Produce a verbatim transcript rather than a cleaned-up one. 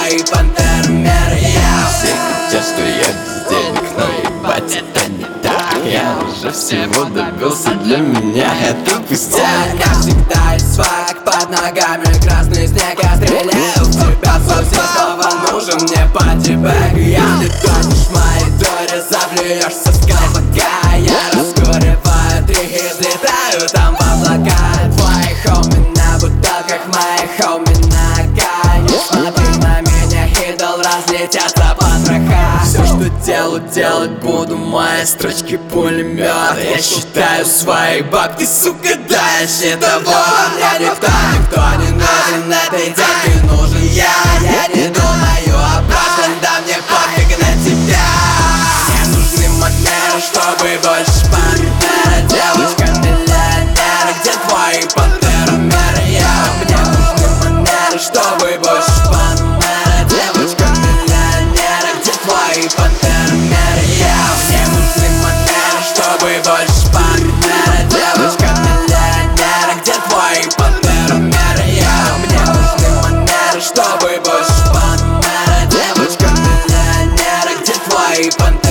твои пантеры-меры? Все хотят, что я бездельник, но ебать это не так. Я уже всего добился, для меня это пустяк. У меня всегда есть свак, под ногами красный снег. Я стреляю в тебя, совсем снова нужен мне патибэк. Если тонешь мои дори, заплюешься с колпака. Я раскуриваю три и взлетаю там в облака. Твои хоми на бутылках, мои хоми на ка. Не смотри на меня, идол, разлетятся потроха. Все, что делаю, делать буду, мои строчки пулемет. Я считаю свои бабки, сука, дальше того. Мне никто, никто не нужен, этой деньги нужен я. Я не думаю о прошлом, да мне пофиг на тебя. Мне нужны манеры, чтобы больше пантеры. Девочка-миллионер, где твои пантеры-меры? Мне нужны манеры, чтобы больше пантеры. Девочка-миллионер, где твои пантеры-меры? Мне нужны манеры, чтобы больше пантеры. Девочка-миллионер, где твои пантеры-меры? Мне нужны манеры, чтобы больше пантеры. Девочка-миллионер, где твои пантеры?